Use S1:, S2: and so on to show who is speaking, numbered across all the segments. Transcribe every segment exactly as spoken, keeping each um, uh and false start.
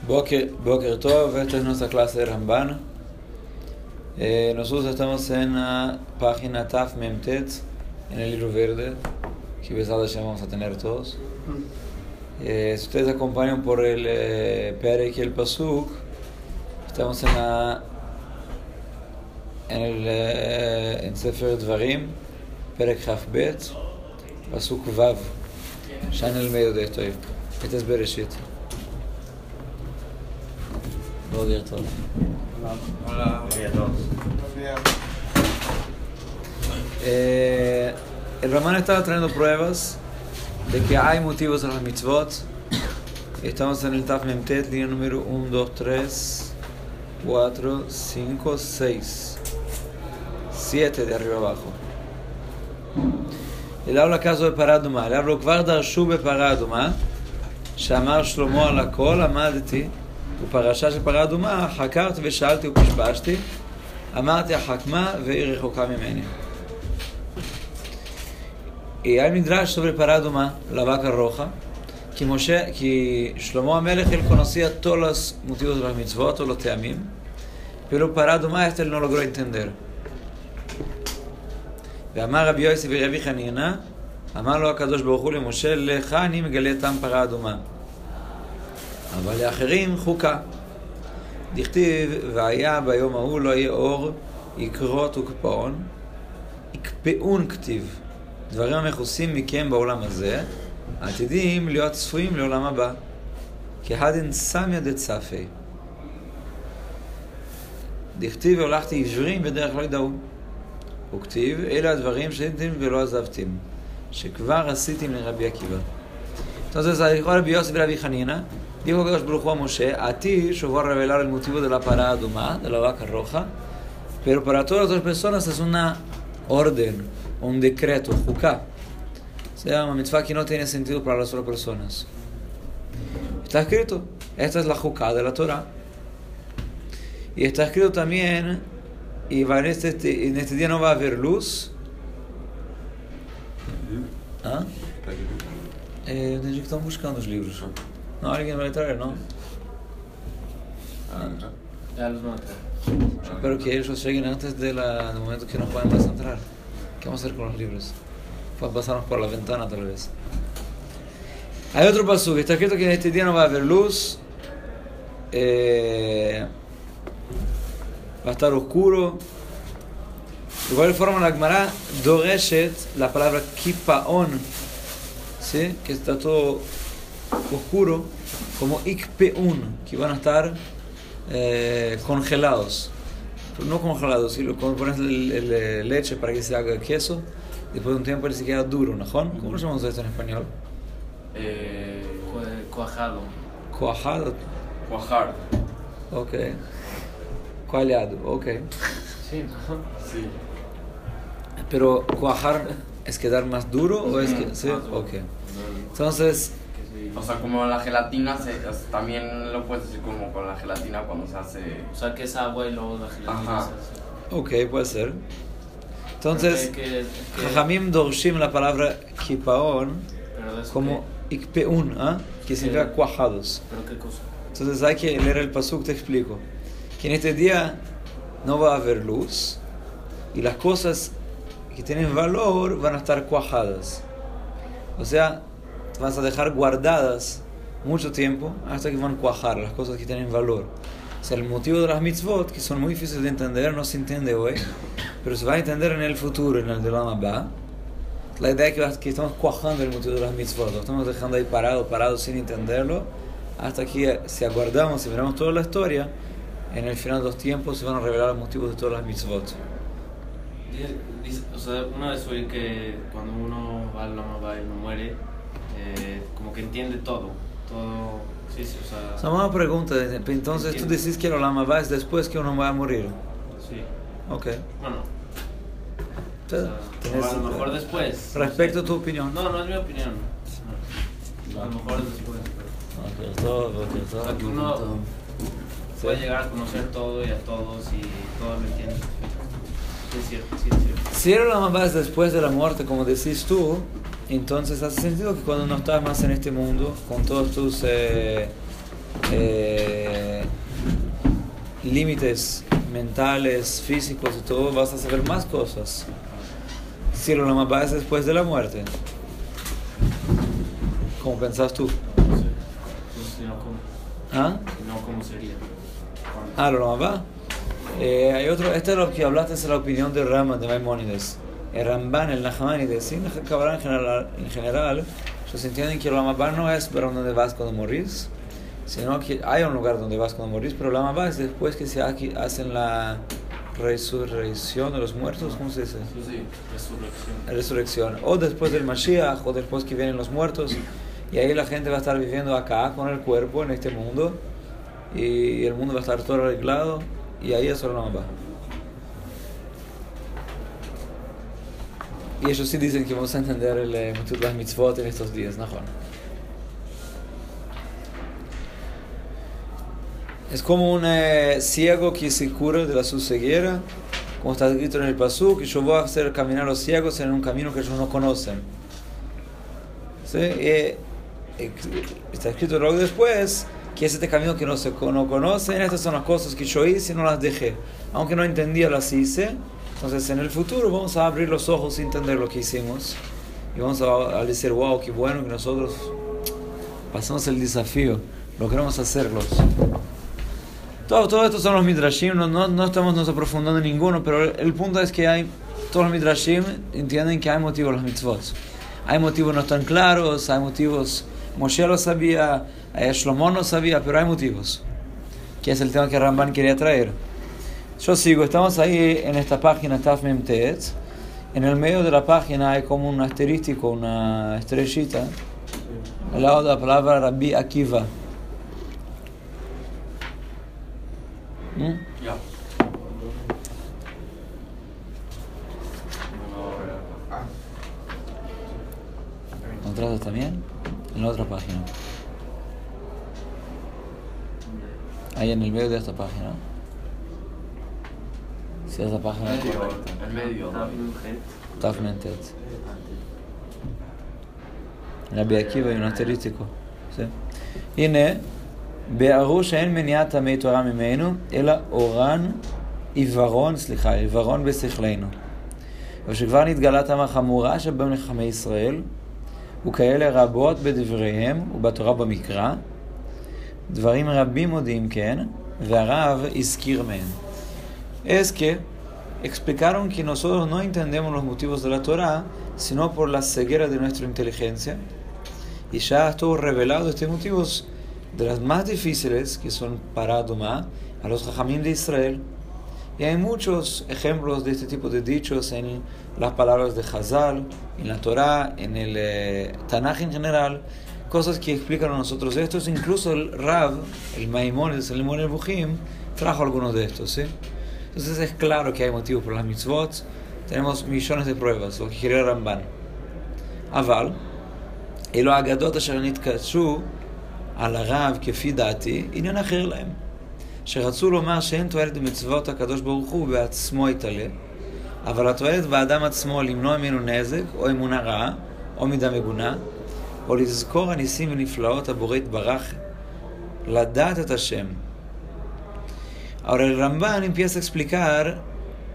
S1: Boker, Boker Tov, esta es nuestra clase de Ramban. Eh, nosotros estamos en la página Taf Memtet, en el libro verde, que besado ya vamos a tener todos. Eh, si ustedes acompañan por el eh, Perek y el Pasuk, estamos en la en el eh, en Sefer Dvarim, Perek Chaf Bet, Pasuk Vav, ya en el medio de esto. Este es Bereshit. Buenos días a todos.
S2: Hola. Buenos días a todos. Buenos días.
S1: Eh, el Ramán estaba trayendo pruebas de que hay motivos en las mitzvot. Estamos en el Taf Memtet, línea número uno, dos, tres, cuatro, cinco, seis, siete de arriba abajo. Él habla caso de Paraduma. Él habla Kvar darshu beParaduma, שאמר שלמה על הכל, עמדתי ופרשה של פרה אדומה, חקרתי ושאלתי ופשפשתי, אמרתי החכמה והיא רחוקה ממני. Hay midrash sobre para aduma, la vaca roja, que, Moshe, que Shlomo Amelech él conocía todos los motivos de las mitzvot, todos los teamim, pero para aduma este él no logró entender. ואמר רבי יוסי ורבי חנינא, אמר לו הקדוש ברוך הוא למשה, לך אני מגלה טעם פרה אדומה. אבל לאחרים חוקה. דכתיב, והיה ביום ההוא לא יהיה אור, יקרות וקפאון, יקפאון כתיב. דברים המכוסים מכם בעולם הזה, עתידים להיות צפויים לעולם הבא. כהדין סמיה דצפי. דכתיב, והולכתי עיוורים בדרך לא ידעו. וכתיב, אלה הדברים שעשיתם ולא עזבתם. שכבר עשיתם לרבי עקיבא. Entonces, dijo Rabbi Yossi y Rabbi Hanina, dijo que Dios Baruj a Moshe, a ti yo voy a revelar el motivo de la parada adumá, de la vaca roja, pero para todas las otras personas es una orden, un decreto, juká. O sea, una mitzvah que no tiene sentido para las otras personas. Está escrito, esta es la juká de la Torah. Y está escrito también, y va en, este, en este día no va a haber luz. ¿Ah? Eh, desde que estão buscando os livros. Não, alguém vai trazer, não? Ah.
S2: Ya los van a traer.
S1: Yo espero que ellos lleguen antes del de momento que no puedan más entrar. ¿Qué vamos a hacer con los libros? Pueden pasarnos por la ventana tal vez. Hay otro pasuk, está escrito que en este día no va a haber luz. Eh, va a estar oscuro. De igual forma la Gemara doreshet la palabra kipaon, ¿sí? Que está todo oscuro, como ikpeun, que van a estar eh, congelados. Pero no congelados, sino cuando pones el, el, el leche para que se haga queso, después de un tiempo él se queda duro, ¿no? ¿Cómo lo llamamos esto en español?
S2: Eh, cuajado.
S1: Cuajado.
S2: Cuajar.
S1: Ok. Coalhado, ok.
S2: Sí, ¿no? Sí.
S1: Pero cuajar es quedar más duro o es que sí, ok. Entonces,
S3: o sea, como la gelatina se, también lo puedes decir como con la gelatina cuando se hace.
S2: O sea, que es agua y luego la gelatina.
S3: Ajá.
S2: Se hace.
S1: ok, puede ser. Entonces,
S2: Que- que- que-
S1: Jajamim dorshim la palabra kipaon
S2: Pero de eso
S1: como ikpeun, ¿ah? Que significa
S2: Sí.
S1: cuajados.
S2: ¿Pero qué cosa?
S1: Entonces hay que leer el pasuk, te explico. Que en este día no va a haber luz y las cosas que tienen valor van a estar cuajadas. O sea, vas a dejar guardadas mucho tiempo hasta que van a cuajar las cosas que tienen valor. O sea, el motivo de las mitzvot, que son muy difíciles de entender, no se entiende hoy, pero se va a entender en el futuro, en el de Olam Haba. La idea es que, vas- que estamos cuajando el motivo de las mitzvot, lo estamos dejando ahí parado, parado sin entenderlo, hasta que si aguardamos y miramos toda la historia, en el final de los tiempos se van a revelar los motivos de todas las mitzvot.
S2: Dice- dice- O sea, una vez oí que cuando uno va al Lama va y no muere, eh, como que entiende todo. Todo. Sí, sí, o sea.
S1: O sea, una pregunta, entonces tú decís que el Olam Haba es después que uno va a morir.
S2: Sí.
S1: Ok.
S2: Bueno. O
S1: Entonces,
S2: sea,
S1: tienes-
S2: a lo mejor después.
S1: Respecto a tu opinión.
S2: No, no es mi opinión. No. A lo mejor es después. Pero...
S1: Ok, todo, ok, todo.
S2: O sea, que uno
S1: todo.
S2: puede
S1: Sí.
S2: llegar a conocer todo y a todos y todo lo entiende. Sí, es cierto, sí, es cierto.
S1: Si el Olam Haba es después de la muerte, como decís tú, entonces hace sentido que cuando no estás más en este mundo, con todos tus eh, eh, límites mentales, físicos y todo, vas a saber más cosas. Si lo más va es después de la muerte. ¿Cómo pensás tú?
S2: No sé. Entonces, no, ¿cómo?
S1: ¿Ah?
S2: No, ¿cómo sería?
S1: Ah, lo más va. Eh, hay otro, este es lo que hablaste, es la opinión de Rama, de Maimónides. El Ramban, el Nachmanides, y en Kabbalah en general, en general, ellos entienden que el Lamabá no es para donde vas cuando morís, sino que hay un lugar donde vas cuando morís, pero el Lamabá es después que se hacen la resurrección de los muertos, ¿cómo se dice?
S2: Sí, resurrección.
S1: La resurrección, o después del Mashiach, o después que vienen los muertos, y ahí la gente va a estar viviendo acá con el cuerpo en este mundo, y el mundo va a estar todo arreglado, y ahí es el Lamabá. Y ellos sí dicen que vamos a entender el, eh, las mitzvot en estos días, ¿no, Juan? Es como un eh, ciego que se cura de la su ceguera, como está escrito en el pasuk, que yo voy a hacer caminar a los ciegos en un camino que ellos no conocen. ¿Sí? Y, y, está escrito luego después que es este camino que no se no conocen, estas son las cosas que yo hice y no las dejé. Aunque no entendía, las hice. Entonces en el futuro vamos a abrir los ojos sin entender lo que hicimos y vamos a, a decir, wow, qué bueno que nosotros pasamos el desafío, logramos hacerlos. Todo, todo esto son los midrashim, no, no, no estamos nos aprofundando en ninguno, pero el, el punto es que hay, todos los midrashim entienden que hay motivos los mitzvot. Hay motivos no tan claros, hay motivos, Moshe lo sabía, eh, Shlomo no sabía, pero hay motivos, que es el tema que Ramban quería traer. Yo sigo, estamos ahí en esta página Taf Mem Tet. En el medio de la página hay como un asterístico, una estrellita, al lado de la palabra Rabbi Akiva. ¿Mm?
S3: Ya.
S1: ¿Encontraste también? En la otra página. Ahí en el medio de esta página. Si es la página
S3: En medio.
S1: Taf Mem Tet. Rabbi Akiva y un asterístico. ¿Sí? הנה, בערו שאין מניעת טמאי תורה ממנו, אלא אורן עיוורון, סליחה, עיוורון בשכלנו. ושכבר נתגלה טמאה חמורה שבהם לחכמי ישראל, וכאלה רבות בדבריהם ובתורה במקרא, דברים רבים מודיעים כן, והרב הזכיר מהם. Es que explicaron que nosotros no entendemos los motivos de la Torah, sino por la ceguera de nuestra inteligencia, y ya estuvo revelado estos motivos de las más difíciles, que son para domar a los Jajamim de Israel. Y hay muchos ejemplos de este tipo de dichos en las palabras de Hazal, en la Torah, en el eh, Tanaj en general, cosas que explican a nosotros estos. Incluso el Rav, el Maimónides, el Limón el Bujim, trajo algunos de estos, ¿sí? Entonces es claro que hay motivos por las mitzvot. Tenemos millones de pruebas, lo que quiere Ramban. Aval, אלו האגדות אשר נתקדשו על הרב כפי דעתי, עניין אחר להם. שרצו לומר שאין תועלת במצוות הקדוש ברוך הוא בעצמו יתעלה, אבל התועלת באדם עצמו למנוע ממנו נזק, או אמונה רעה, או מידה מגונה, או לזכור הניסים ונפלאות הבורא יתברך, לדעת את השם. Ahora el Ramban empieza a explicar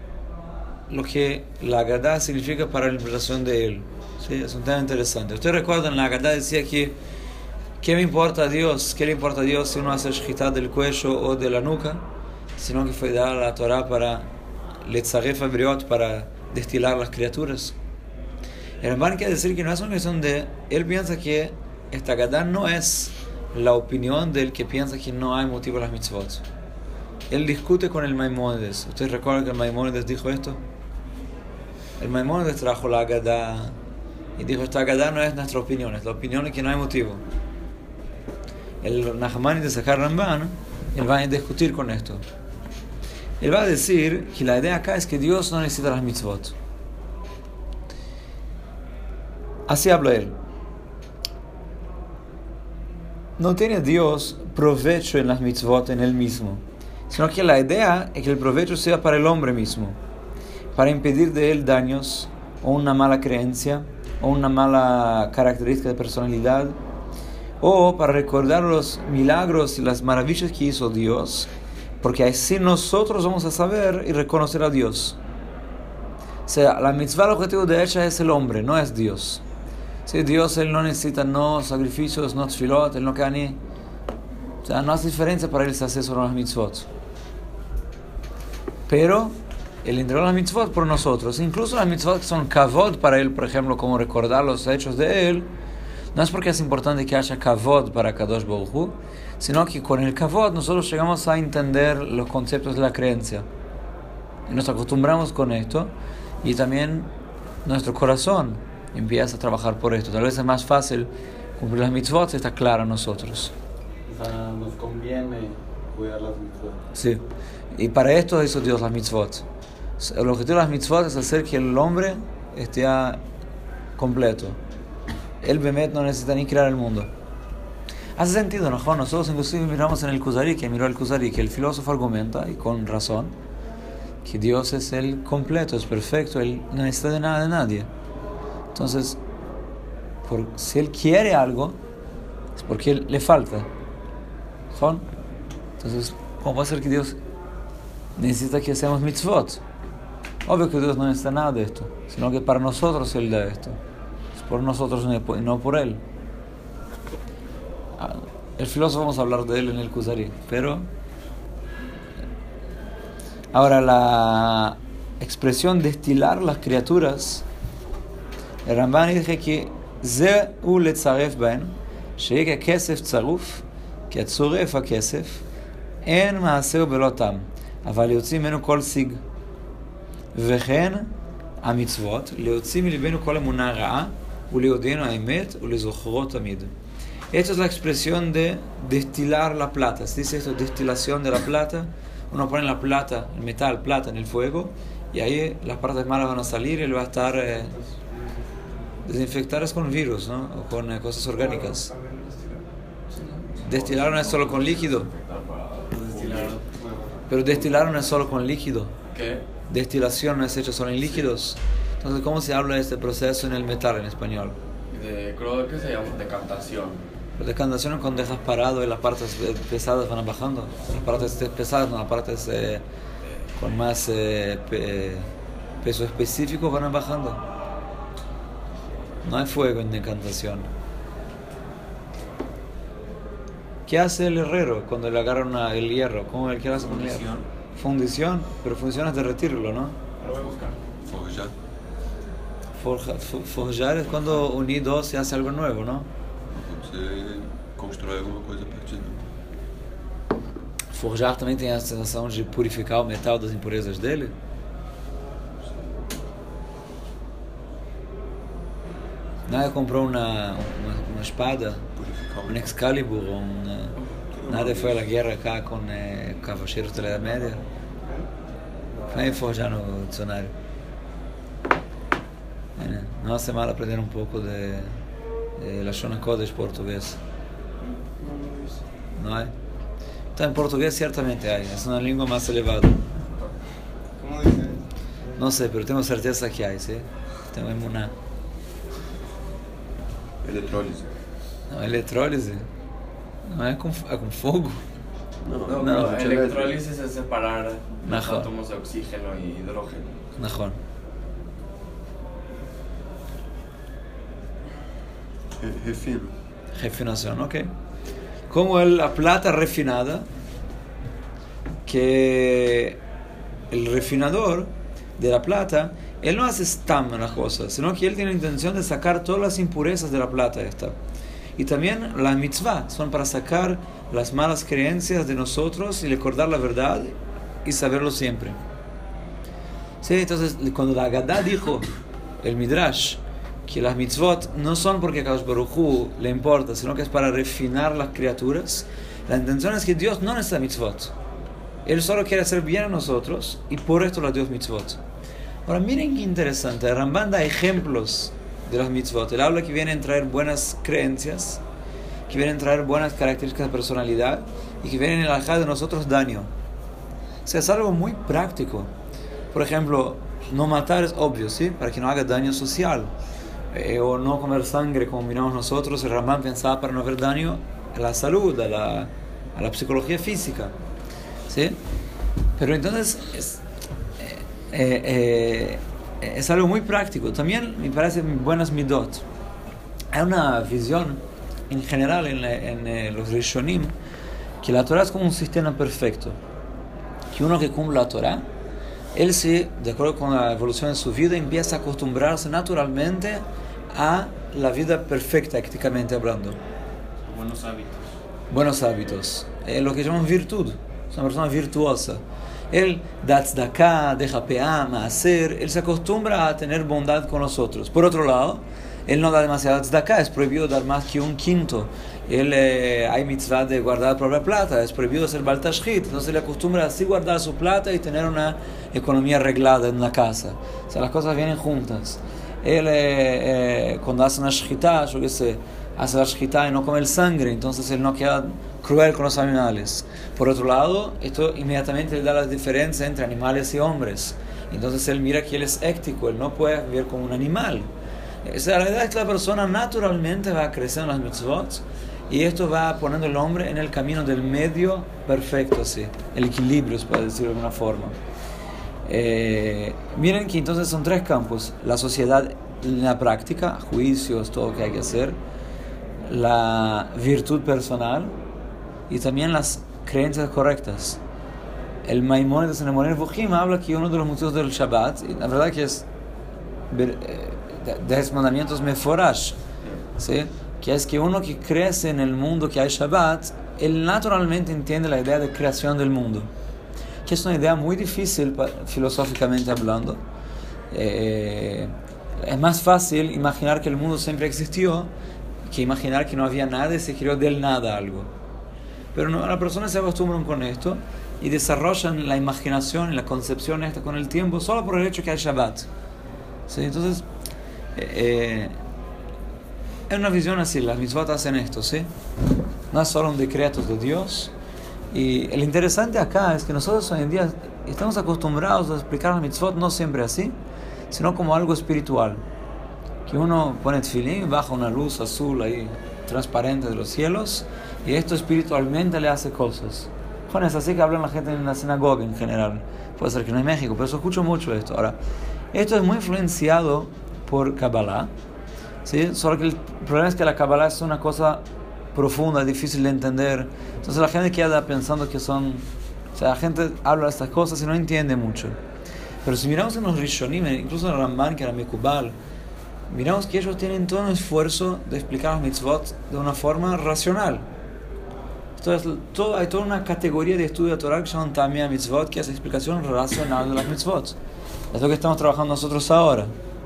S1: lo que la Agadá significa para la interpretación de él. Sí, es un tema interesante. Ustedes recuerdan, la Agadá decía que ¿qué me importa a Dios? ¿Qué le importa a Dios si uno hace shchita del cuello o de la nuca? Sino que fue dada la Torah para letzaref abriot, para destilar las criaturas. El Ramban quiere decir que no es una cuestión de... Él piensa que esta Agadá no es la opinión del que piensa que no hay motivo a las mitzvot. Él discute con el Maimónides. ¿Ustedes recuerdan que el Maimónides dijo esto? El Maimónides trajo la Agadá y dijo, esta Agadá no es nuestra opinión, es la opinión de que no hay motivo. El Nachmanides de Sakar Ramban, él va a discutir con esto. Él va a decir que la idea acá es que Dios no necesita las mitzvot. Así habla él. No tiene Dios provecho en las mitzvot en él mismo, sino que la idea es que el provecho sea para el hombre mismo, para impedir de él daños, o una mala creencia, o una mala característica de personalidad, o para recordar los milagros y las maravillas que hizo Dios, Porque así nosotros vamos a saber y reconocer a Dios. O sea, la mitzvah, el objetivo de ella es el hombre, no es Dios. Si Dios, Él no necesita no sacrificios, no tefilot, Él no queda ni... O sea, no hace diferencia para Él si hace solo las mitzvot. Pero Él entregó las mitzvot por nosotros. Incluso las mitzvot que son kavod para Él, por ejemplo, como recordar los hechos de Él, no es porque es importante que haya kavod para Kadosh Baruj Hu, sino que con el kavod nosotros llegamos a entender los conceptos de la creencia. Y nos acostumbramos con esto, y también nuestro corazón empieza a trabajar por esto. Tal vez es más fácil cumplir las mitzvot si está claro a nosotros.
S4: O sea, nos conviene cuidar las mitzvot.
S1: Sí. Y para esto hizo Dios las mitzvot. El objetivo de las mitzvot es hacer que el hombre esté completo. El Bemet no necesita ni crear el mundo. Hace sentido, ¿no? Nosotros inclusive miramos en el Kuzari, que miró el Kuzari, que el filósofo argumenta, y con razón, que Dios es el completo, es perfecto, Él no necesita de nada de nadie. Entonces, por, si Él quiere algo, es porque él, le falta. ¿Son? Entonces, ¿cómo va a ser que Dios necesita que hacemos mitzvot? Obvio que Dios no necesita nada de esto, sino que para nosotros Él da esto. Es por nosotros y no por Él. El filósofo, vamos a hablar de él en el Kuzari, pero ahora la expresión destilar las criaturas, el Ramban dice que ze u letzaref baen שיהיה כסף צרוף, כי הצורף הכסף, אין מעשהו בלא טעם, אבל יוצאים ממנו כל שיג. וכן המצוות, להוציא מלבנו כל אמונה רעה, ולהודיענו האמת, ולזוכרו תמיד. Esta es la expresión de destilar la plata. Se dice esto, destilación de la plata. Uno pone la plata, el metal, plata en el fuego, y ahí las partes malas van a salir y él va a estar eh, desinfectadas con virus, ¿no? O con eh, cosas orgánicas. Destilar no es solo con líquido. Pero destilar no es solo con líquido.
S3: ¿Qué?
S1: Destilación no es hecha solo en líquidos. Entonces, ¿cómo se habla de este proceso en el metal en español?
S3: De, creo que se llama decantación.
S1: La decantación es cuando dejas parado y las partes pesadas van bajando. Las partes pesadas, no, las partes eh, con más eh, pe, peso específico van bajando. No hay fuego en decantación. ¿Qué hace el herrero cuando le agarra una, el hierro? ¿Cómo el que hace con el hierro? Fundición. Pero fundición es derretirlo, ¿no?
S3: Lo voy a buscar.
S4: Forjar.
S1: Forja, forjar es cuando unir dos se hace algo nuevo, ¿no?
S4: Você constrói alguma coisa a partir do...
S1: Forjar também tem a sensação de purificar o metal das impurezas dele? Nada comprou uma, uma, uma espada, um Excalibur, um, nada foi à guerra cá com eh, cavaleiros da Idade Média? Vem forjar no dicionário. É, não hace mal aprender um pouco de, de Lashon HaKodesh português. Não é? Então, em português certamente há, é uma língua mais elevada.
S4: Como dice?
S1: Não sei, mas tenho certeza que há, sim? Tenho emuná.
S4: Eletrólise.
S1: Não, eletrólise? Não é com, é com fogo?
S4: Não,
S3: No,
S1: No,
S3: pero electrólisis es separar los
S1: Mejor.
S3: átomos de oxígeno y hidrógeno.
S1: נכון.
S4: Refino.
S1: Refinación, ok. Como el, la plata refinada, que el refinador de la plata, él no hace stam en las cosas, sino que él tiene la intención de sacar todas las impurezas de la plata esta. Y también las mitzvah son para sacar las malas creencias de nosotros y recordar la verdad y saberlo siempre. Sí, entonces cuando la Agadá dijo, el Midrash, que las mitzvot no son porque a Kadosh Baruj Hu le importa, sino que es para refinar las criaturas, la intención es que Dios no necesita mitzvot. Él solo quiere hacer bien a nosotros y por esto le dio mitzvot. Ahora miren qué interesante, el Ramban da ejemplos de las mitzvot. Él habla que vienen a traer buenas creencias, que vienen a traer buenas características de personalidad y que vienen a alejar de nosotros daño. O sea, es algo muy práctico. Por ejemplo, no matar es obvio, ¿sí? Para que no haga daño social. Eh, o no comer sangre como miramos nosotros. El Ramban pensaba para no haber daño a la salud, a la, a la psicología física. ¿sí? Pero entonces es, eh, eh, es algo muy práctico. También me parece buenas midot. Hay una visión en general en, en, en los Rishonim que la Torah es como un sistema perfecto. Que uno que cumple la Torah, él se, de acuerdo con la evolución de su vida, empieza a acostumbrarse naturalmente a la vida perfecta, éticamente hablando.
S2: Buenos hábitos.
S1: Buenos hábitos. Eh, lo que llaman virtud. Es una persona virtuosa. Él da tzedakah, deja peá, maaser. Él se acostumbra a tener bondad con los otros. Por otro lado, él no da demasiada tzedakah. Es prohibido dar más que un quinto. Él, eh, hay mitzvah de guardar propia plata. Es prohibido hacer bal tashchit. Entonces él acostumbra así guardar su plata y tener una economía arreglada en la casa. O sea, las cosas vienen juntas. Él, eh, eh, cuando hace una shchita, yo qué sé, hace la shchita y no come el sangre, entonces él no queda cruel con los animales. Por otro lado, esto inmediatamente le da la diferencia entre animales y hombres. Entonces él mira que él es ético, él no puede vivir como un animal. O sea, la verdad es que la persona naturalmente va a crecer en las mitzvot y esto va poniendo al hombre en el camino del medio perfecto, sí, el equilibrio, para decirlo de alguna forma. Eh, miren que entonces son tres campos: la sociedad en la práctica, juicios, todo lo que hay que hacer, la virtud personal y también las creencias correctas. El Maimónides en el Moreh Nevuchim habla que uno de los motivos del Shabbat, y la verdad que es de, de los mandamientos meforash, ¿sí? Que es que uno que crece en el mundo que hay Shabbat, él naturalmente entiende la idea de creación del mundo, que es una idea muy difícil filosóficamente hablando. Eh, es más fácil imaginar que el mundo siempre existió que imaginar que no había nada y se creó del nada algo. Pero no, las personas se acostumbran con esto y desarrollan la imaginación y la concepción esta con el tiempo solo por el hecho que hay Shabbat. ¿Sí? Entonces, eh, es una visión así, las mitzvot hacen esto, ¿sí? No es solo un decreto de Dios. Y el interesante acá es que nosotros hoy en día estamos acostumbrados a explicar las mitzvot no siempre así, sino como algo espiritual. Que uno pone tefilín, baja una luz azul ahí, transparente de los cielos, y esto espiritualmente le hace cosas. Bueno, es así que hablan la gente en la sinagoga en general. Puede ser que no en México, pero yo escucho mucho esto. Ahora, esto es muy influenciado por Kabbalah, ¿sí? Solo que el problema es que la Kabbalah es una cosa profunda, difícil de entender. Entonces la gente queda pensando que son... O sea, la gente habla de estas cosas y no entiende mucho. Pero si miramos en los Rishonim, incluso en el Ramban, que era Mekubal, miramos que ellos tienen todo un esfuerzo de explicar los mitzvot de una forma racional. Entonces, todo, hay toda una categoría de estudio de Torah que se llama Tamia Mitzvot, que es explicación racional de las mitzvot. Es lo que estamos trabajando nosotros ahora.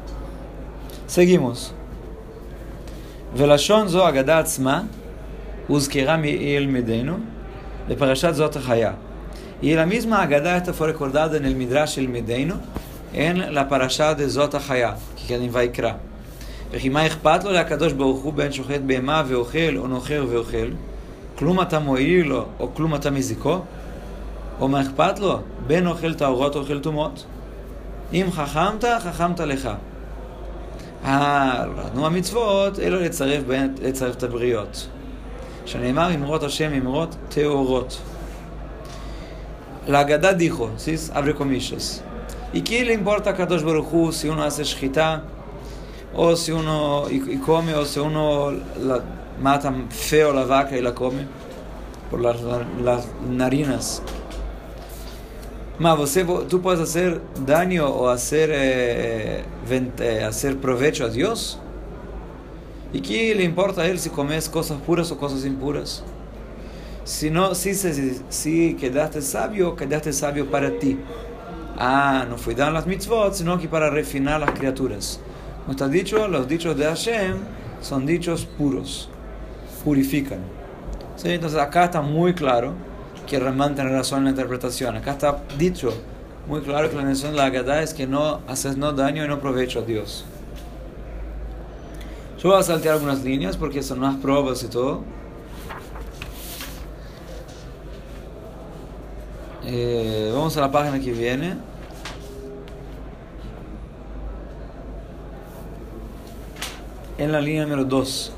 S1: Seguimos. Velashon zo agada atzma uzkira mi'il medenu leparashat zot hachaya. Y la misma agada esta fue recordada en el Midrash el Medenu, en la parasha de Zot hachaya, que queda en Vaikra. וכי מה אכפת לו לקדוש ברוך הוא בין שוחט בהמה ואוכל או נוחר ואוכל? כלום אתה מועיל לו או כלום אתה מזיקו? או מה אכפת לו בין אוכל טהורות או אוכל טומאות? אם חכמת, חכמת לך. נו המצוות, אלו לצרף, לצרף את הבריות. שנאמר, אמרות השם אמרות טהורות. La Agada dijo, ¿sí? Abre comillas. ¿Y qué le importa a Kadosh Baruj Hu si uno hace shchita, o si uno y, y come, o si uno la, mata feo la vaca y la come por las, las narinas? Ma, você, tú puedes hacer daño o hacer, eh, eh, hacer provecho a Dios? ¿Y qué le importa a él si comes cosas puras o cosas impuras? Si no, si, si, si quedaste sabio, quedaste sabio para ti. Ah, no fue dar las mitzvot, sino que para refinar las criaturas. Como está dicho, los dichos de Hashem son dichos puros, purifican. ¿Sí? Entonces acá está muy claro que Ramán tiene razón en la interpretación. Acá está dicho muy claro que la intención de la Agadá es que no haces no daño y no provecho a Dios. Yo voy a saltear algunas líneas porque son más pruebas y todo. Eh, vamos a la página que viene. En la línea número dos.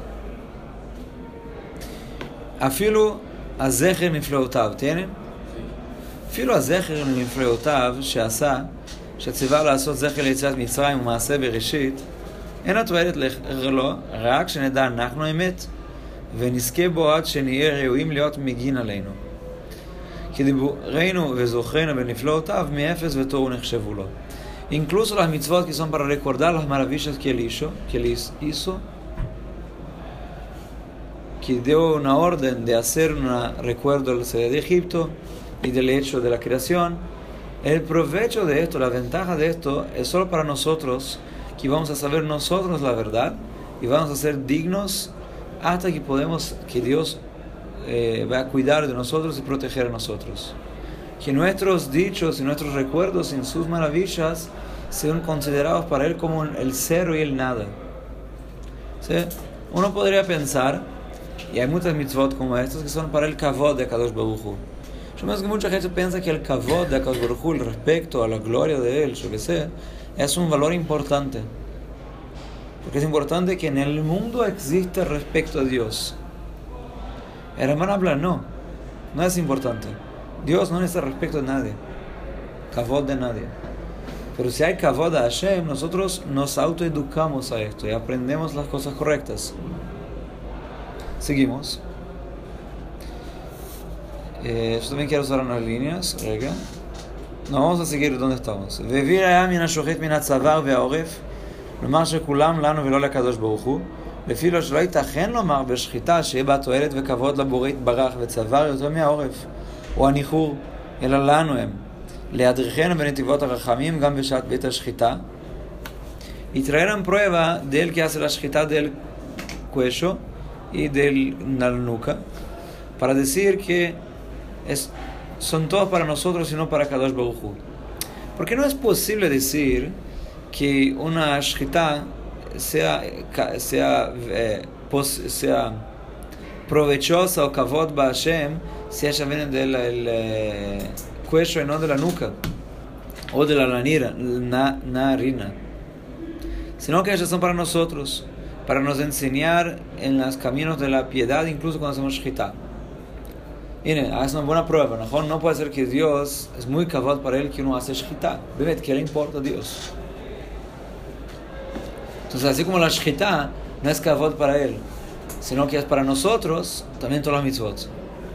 S1: Afilu azecher mifleotav, ¿tienen? אפילו הזכר לנפלאותיו שעשה, שציווה לעשות זכר ליציאת מצרים ומעשה בראשית, אין התועלת לו, רק שנדע אנחנו אמת, ונזכה בו עד שנהיה ראויים להיות מגין עלינו. כי דיבורנו וזוכרנו בנפלאותיו מאפס ותוהו נחשבו לו. Incluso las mitzvot que son para recordar las maravillas que él hizo, que él hizo, que dio una orden de hacer un recuerdo del salida de Egipto y del hecho de la creación. El provecho de esto, la ventaja de esto, es solo para nosotros, que vamos a saber nosotros la verdad y vamos a ser dignos hasta que podemos, que Dios eh, va a cuidar de nosotros y proteger a nosotros. Que nuestros dichos y nuestros recuerdos en sus maravillas sean considerados para Él como el cero y el nada. ¿Sí? Uno podría pensar, y hay muchas mitzvot como estas que son para el kavod de Kadosh Baruj Hu. Yo pienso que mucha gente piensa que el kavod de Kadosh Baruj Hu, el respecto a la gloria de Él, yo que sé, es un valor importante. Porque es importante que en el mundo exista respeto a Dios. El hermano habla, no, no es importante. Dios no necesita respeto de nadie, kavod de nadie. Pero si hay kavod a Hashem, nosotros nos autoeducamos a esto y aprendemos las cosas correctas. Seguimos. Eh, yo también quiero usar unas líneas. Rega. No, vamos a seguir donde estamos. והעביר היה מן השוחט מן הצוואר והעורף, לומר שכולם לנו ולא לקדוש ברוך הוא, ואפילו שלא ייתכן לומר בשחיטה שיהיה בה תועלת וכבוד לבורא יתברך וצוואר יותר מהעורף, או הניחור, אלא לנו הם, להדריכנו בנתיבות הרחמים גם בשעת בית השחיטה. Y traerán prueba del que hace la shchita del cuello y de la nuca, para decir que es, son todos para nosotros y no para Kadosh Baruj Hu. Porque no es posible decir que una shchita sea, sea, eh, pos, sea provechosa o kavod ba Hashem si ella viene del el, eh, cuello y no de la nuca o de la narina, na, narina, sino que ellas son para nosotros, para nos enseñar en los caminos de la piedad, incluso cuando hacemos shchita. Miren, es una buena prueba, ¿no? No puede ser que Dios es muy kavod para él que uno hace shchita. Bebet, ¿qué le importa a Dios? Entonces, así como la shchita no es kavod para él, sino que es para nosotros, también todas las mitzvot.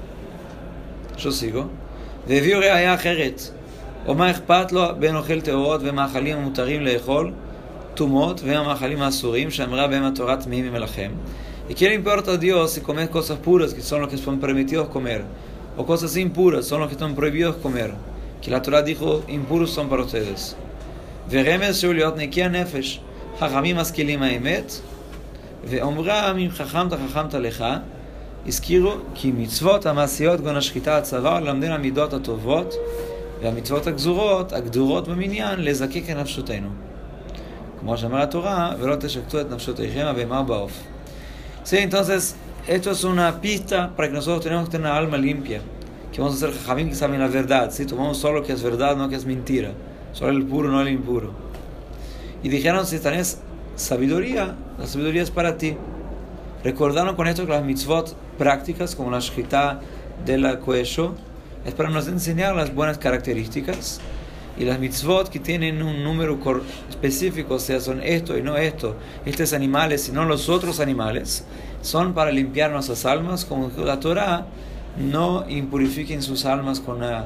S1: Yo sigo. והביאו ראיה אחרת, ומה אכפת לו בין אוכל טהורות ומאכלים המותרים לאכול, טומאות והמאכלים האסורים, שאמרה בהם התורה טמאים ממלכם. ¿Y qué le importa a Dios si comes cosas puras, que son los que son permitidos comer, o cosas impuras, son los que están prohibidos comer? Que la Torah dijo, impuros son para ustedes. ורמז שהוא להיות נקי הנפש, חכמים משכילים האמת, ואומרה אם חכמת חכמת לך, הזכירו כי מצוות המעשיות גון השחיטה הצוואר ללמדן המידות הטובות והמצוות הגזורות הגדורות במניין לזקק את נפשותנו, כמו שאמר התורה, ולא תשקטו את נפשותיכם הבהמה ובעוף. Sí, entonces esto es una pista para que nosotros tenemos que tener una alma limpia, que vamos a ser jajamim que saben la verdad, ¿sí? Tomamos solo lo que es verdad, no que es mentira, solo el puro, no el impuro. Y dijeron, si tenés sabiduría, la sabiduría es para ti. Recordaron con esto que las mitzvot prácticas, como la shchita del cuello, es para nos enseñar las buenas características, y las mitzvot que tienen un número específico, o sea, son esto y no esto, estos animales y no los otros animales, son para limpiar nuestras almas, como la Torah no impurifiquen sus almas con uh,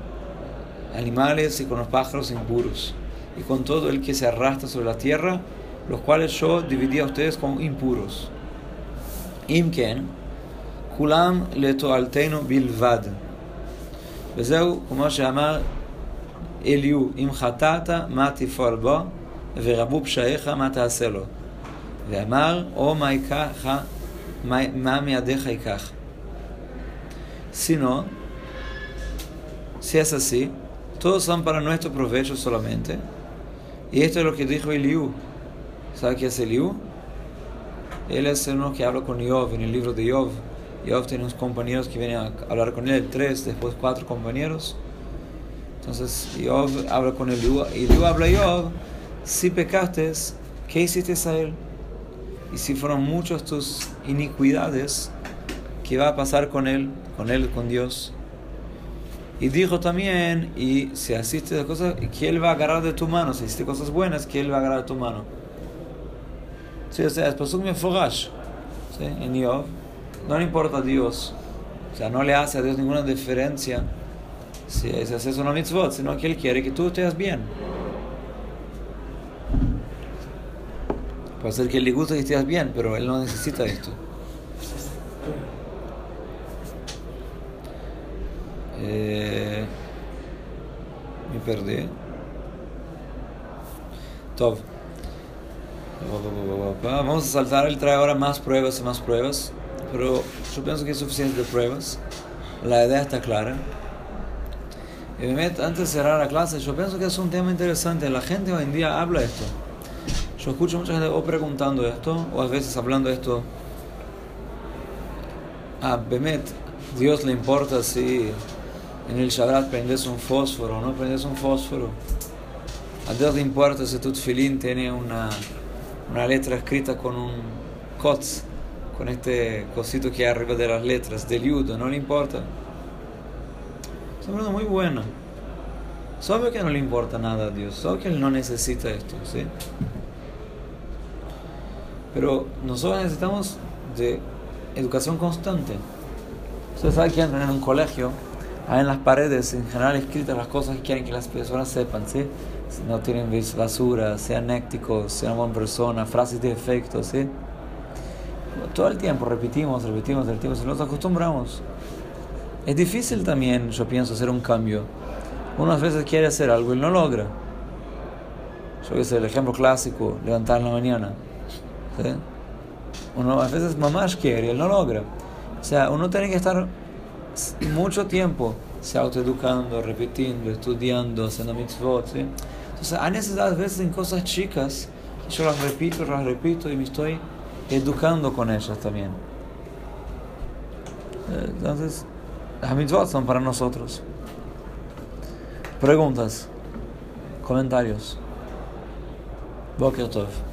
S1: animales y con los pájaros impuros, y con todo el que se arrastra sobre la tierra, los cuales yo dividí a ustedes como impuros. אם כן, כולם לתועלתנו בלבד. וזהו, כמו שאמר אליהו, אם חטאת, מה תפעל בו, ורבו פשעיך, מה תעשה לו. ואמר, או מה ייקח, מה, מה מידיך ייקח. Si no, si es así, todos son para nuestro provecho solamente. Y esto es lo que dijo Eliú. ¿Sabe qué es Eliú? Él es uno que habla con Yov en el libro de Yov. Yov tiene unos compañeros que vienen a hablar con él, tres, después cuatro compañeros. Entonces Yov habla con Eliú, y Eliú habla a Yov, si pecaste, ¿qué hiciste a él? Y si fueron muchas tus iniquidades, ¿qué va a pasar con él, con él, con Dios? Y dijo también, y si asiste a cosas, que Él va a agarrar de tu mano. Si hiciste cosas buenas, que Él va a agarrar de tu mano. Sí, o sea, es pasuk meforash, ¿sí? En Yov. No le importa a Dios. O sea, no le hace a Dios ninguna diferencia si haces una mitzvot, sino que Él quiere que tú estés bien. Puede ser que Él le guste que estés bien, pero Él no necesita esto. Eh, me perdí. Top. Vamos a saltar, Él trae ahora más pruebas y más pruebas, pero yo pienso que es suficiente de pruebas. La idea está clara. Y antes de cerrar la clase, yo pienso que es un tema interesante. La gente hoy en día habla de esto. Yo escucho mucha gente o preguntando esto, o a veces hablando de esto. Ah, Bemet, Dios le importa si en el Shabbat prendes un fósforo o no prendes un fósforo. A Dios le importa si tu tefilín tiene una, una letra escrita con un kotz, con este cosito que hay arriba de las letras, del yudo, no le importa. Es una pregunta muy buena. Es obvio que no le importa nada a Dios, es obvio que Él no necesita esto, ¿sí? Pero nosotros necesitamos de educación constante. Ustedes saben que entran en un colegio, hay en las paredes en general escritas las cosas que quieren que las personas sepan, ¿sí? Si no tienen basura, sean éticos, sean buenas personas, frases de efecto, ¿sí? Todo el tiempo repetimos, repetimos, repetimos y nos acostumbramos. Es difícil también, yo pienso, hacer un cambio. Unas veces quiere hacer algo y no logra. Yo que sé, el ejemplo clásico, levantar en la mañana, ¿sí? Uno a veces mamás quiere y él no logra. O sea, uno tiene que estar mucho tiempo se autoeducando, repitiendo, estudiando, haciendo mitzvot, ¿sí? Entonces hay necesidad a veces en cosas chicas, yo las repito, las repito y me estoy educando con ellas también. Entonces, las mitzvot son para nosotros. Preguntas, comentarios. Boker Tov.